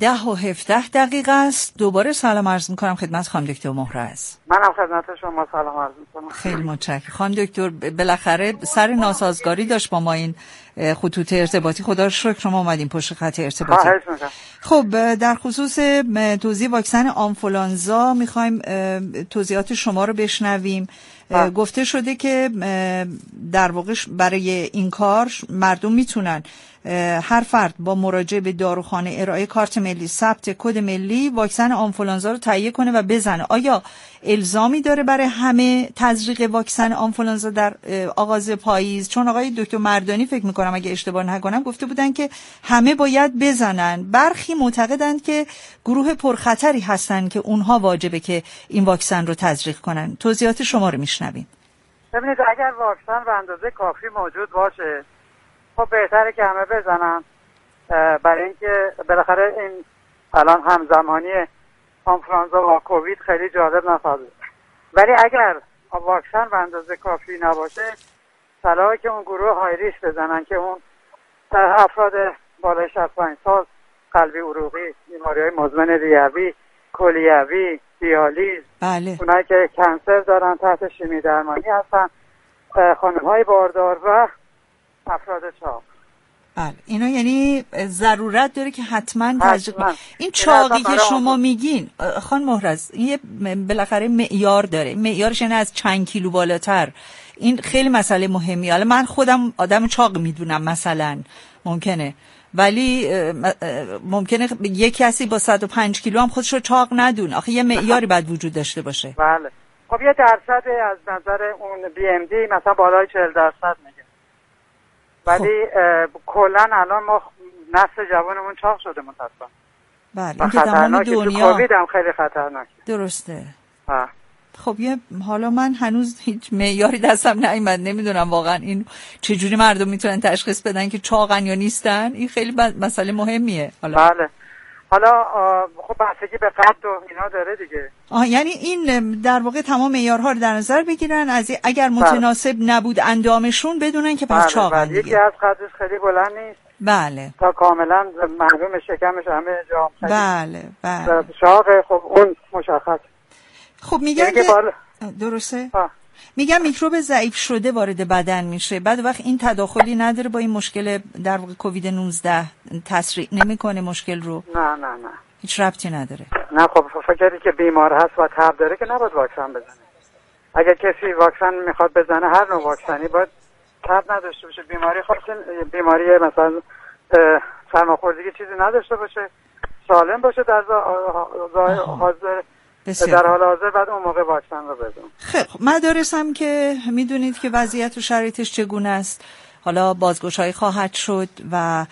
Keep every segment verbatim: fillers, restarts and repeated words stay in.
ده و هفده دقیقه است. دوباره سلام عرض میکنم خدمت خانم دکتر مهرز. منم خدمت شما سلام عرض میکنم. خیلی متشکرم خانم دکتر. بالاخره سر ناسازگاری داشت با ما این خطوط ارتباطی، خدا رو شکر شما اومدین پشت خط ارتباطی. خواهش میکنم. خب در خصوص توزیع واکسن آنفولانزا میخوایم توضیحات شما رو بشنویم. گفته شده که در واقع برای این کار مردم میتونن هر فرد با مراجعه به داروخانه ارائه کارت ملی ثبت کد ملی واکسن آنفولانزا رو تهیه کنه و بزنه. آیا الزامی داره برای همه تزریق واکسن آنفولانزا در آغاز پاییز؟ چون آقای دکتر مردانی فکر میکنم اگه اشتباه نکنم گفته بودن که همه باید بزنن. برخی معتقدند که گروه پرخطری هستن که اونها واجبه که این واکسن رو تزریق کنن. توضیحات شما رو میشنویم. ببینید اگر واکسن به اندازه کافی موجود باشه خب بهتره که همه بزنن، برای اینکه بالاخره این الان همزمانی آنفولانزا و کووید خیلی جالب نخواهد. ولی اگر واکسن به اندازه کافی نباشه صلاحه که اون گروه های ریسک بزنن که اون افراد بالای شصت و پنج سال، قلبی عروقی، بیماری‌های مزمن ریوی، کلیوی، دیالیز، بله. اونایی که کنسر دارن تحت شیمی درمانی هستن، خانم‌های باردار و افراد چاق. بله اینا یعنی ضرورت داره که حتما تزریق. این چاقی که شما میگین خان مهرز این یه بالاخره معیار داره، معیارش یعنی از چند کیلو بالاتر. این خیلی مسئله مهمی. حالا من خودم آدم چاق میدونم مثلا ممکنه، ولی ممکنه یک کسی با صد و پنج کیلو هم خودش رو چاق ندونه. آخه یه معیاری باید وجود داشته باشه. بله خب یه درصد از نظر اون بی ام دی مثلا بالای چهل درصد میگه، ولی کلا الان ما نسل جوانمون چاق شده متاسفانه. بله این که تمام دنیا کووید هم خیلی خطرناکه. درسته. ها. خب یه حالا من هنوز هیچ معیاری دستم نیومد، نمیدونم واقعا این چجوری مردم میتونن تشخیص بدن که چاقن یا نیستن. این خیلی مسئله مهمیه. حالا بله حالا خب بحثی به قد و اینا داره دیگه. آه یعنی این در واقع تمام معیارها رو در نظر بگیرن، از اگر متناسب بله. نبود اندامشون بدونن که پس بله چاقن بله. یکی از قدش خیلی بلند نیست بله تا کاملا معلوم شکمش همه جا خیلی بله بله چاق. خب اون مشخص. خب میگن که درسته آه. میگم میکروب ضعیف شده وارد بدن میشه، بعد وقت این تداخلی نداره با این مشکل در واقع کووید نوزده، تسریع نمیکنه مشکل رو؟ نه نه نه هیچ ربطی نداره. نه خب فکری که بیمار هست و تب داره که نباید واکسن بزنه. اگر کسی واکسن میخواد بزنه هر نوع واکسنی باید تب نداشته باشه، بیماری خاصی بیماری مثلا سرماخوردگی چیزی نداشته باشه، سالم باشه در حاضر در حال حاضر بعد اون موقع واکسن رو بزنم. خب مدارس هم که میدونید که وضعیت و شرایطش چگونه است. حالا بازگشایی خواهد شد و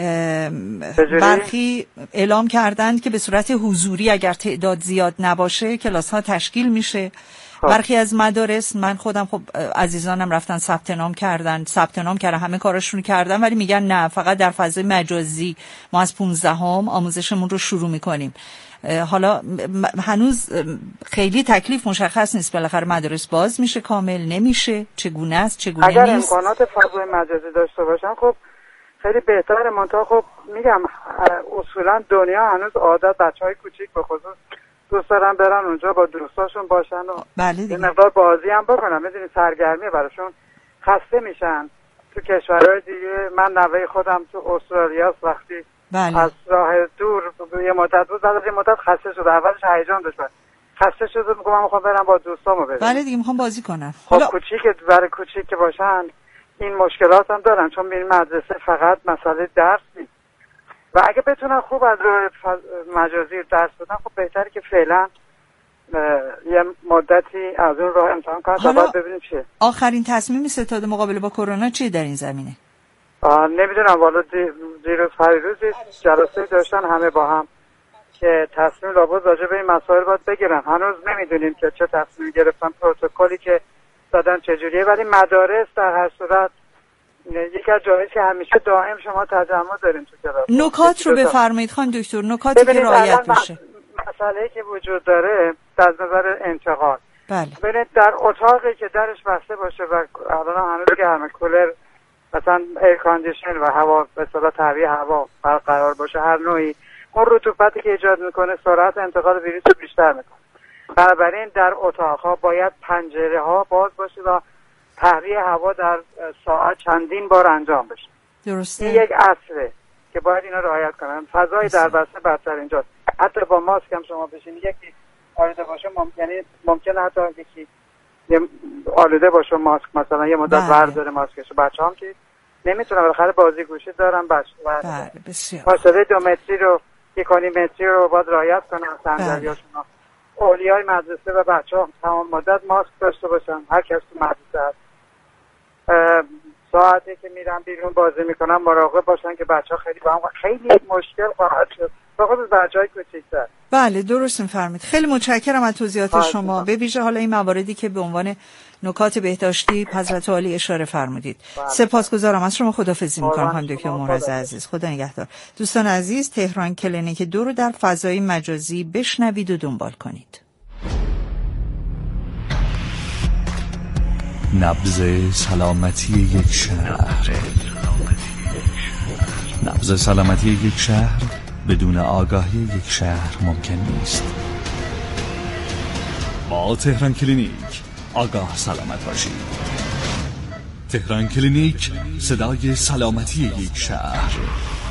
برخی اعلام کردند که به صورت حضوری اگر تعداد زیاد نباشه کلاس ها تشکیل میشه. خب. برخی از مدارس، من خودم خب عزیزانم رفتن ثبت نام کردن ثبت نام کردن همه کاراشون کردن، ولی میگن نه فقط در فضای مجازی ما از پانزدهم آموزشمون رو شروع میکنیم. حالا هنوز خیلی تکلیف مشخص نیست، بالاخره مدارس باز میشه کامل نمیشه، چگونه است چگونه اگر نیست. اگر امکانات فضای مجازی داشته باشن خب خیلی بهتره. منتها خب میگم اصولا دنیا هنوز عادت بچهای کوچیک به خصوص دوست دارن برن اونجا با دوستاشون باشن و بله یه مقدار بازی هم بکنن. میدونی سرگرمی براشون، خسته میشن. تو کشورهای دیگه من نوه خودم تو استرالیا وقتی بله. از راه دور یه مدت بود، بعد از یه مدت خسته شد. اولش هیجان داشت، خسته شد میگم من میخوام برم با دوستامو ببینم. بله دیگه میخوام بازی کنم. خب کوچیک برای کوچیک که باشن این مشکلات هم دارن، چون میرین مدرسه فقط مسئله درس نیست و اگه بتونن خوب از راه مجازی درس بدن خب بهتره که فعلا یه مدتی از اون راه امتحان کنن تا بعد ببینیم چیه. آخرین تصمیم ستاد مقابله با کرونا چیه در این زمینه؟ نمیدونم والا دیروز پریروز جلسه داشتن همه با هم که تصمیم لابد راجع به این مسائل باید بگیرن. هنوز نمیدونیم که چه تصمیم گرفتن، پروتکلی که دادن چجوریه، ولی مدارس در هر صورت یکی از جایی که همیشه دائم شما تجمع داریم تو کلاس. نکات رو بفرمایید خان دکتر، نکاتی که رعایت بشه. مسئله‌ای که وجود داره از نظر انتقال، بله ببینید در اتاقی که درش بسته باشه و الان هنوز که همه کولر مثلا ایر کاندیشن و هوا به اصطلاح تهویه هوا برقرار باشه هر نوعی، اون رطوبتی که ایجاد میکنه سرعت انتقال ویروس رو بیشتر میکنه. بنابراین در اتاقها باید پنجره ها باز باشه و تهویه هوا در ساعت چندین بار انجام بشه. درسته. این یک اصله که باید اینا رعایت کنن. فضای در بسته بدتر اینجاست. حتی با ماسک هم شما بشین یکی آلوده باشه مم... یعنی ممکنه حتی یکی یه آلوده باشه ماسک مثلا یه مدت برداره ماسکشو. بچه‌هام که نمیتونن بالاخره بازی گوشی دارن بچه بله بسیار فاصله دو متری رو یک و نیم متری رو باید رعایت کنن صندلیاشون. اولیای مدرسه و بچه‌ها تمام مدت ماسک داشته باشن. هر کس تو مدرسه هست ساعتی که میرن بیرون بازی میکنن مراقب باشن که بچه‌ها خیلی با هم خیلی مشکل خواهد شد به خصوص بچه‌های کوچیک‌تر. بله درست می‌فرمایید. خیلی متشکرم از توضیحات شما. به ویژه حالا این مواردی که به عنوان نکات بهداشتی حضرت عالی اشاره فرمودید. سپاسگزارم از شما. خداحافظی می‌کنم خانم دکتر مهرز عزیز. خدا نگهدار. دوستان عزیز، تهران کلینیک دو رو در فضای مجازی بشنوید و دنبال کنید. نبض سلامتی یک شهر. نبض سلامتی یک شهر بدون آگاهی یک شهر ممکن نیست. با تهران کلینیک آگاه سلامت باشید. تهران کلینیک، صدای سلامتی یک شهر.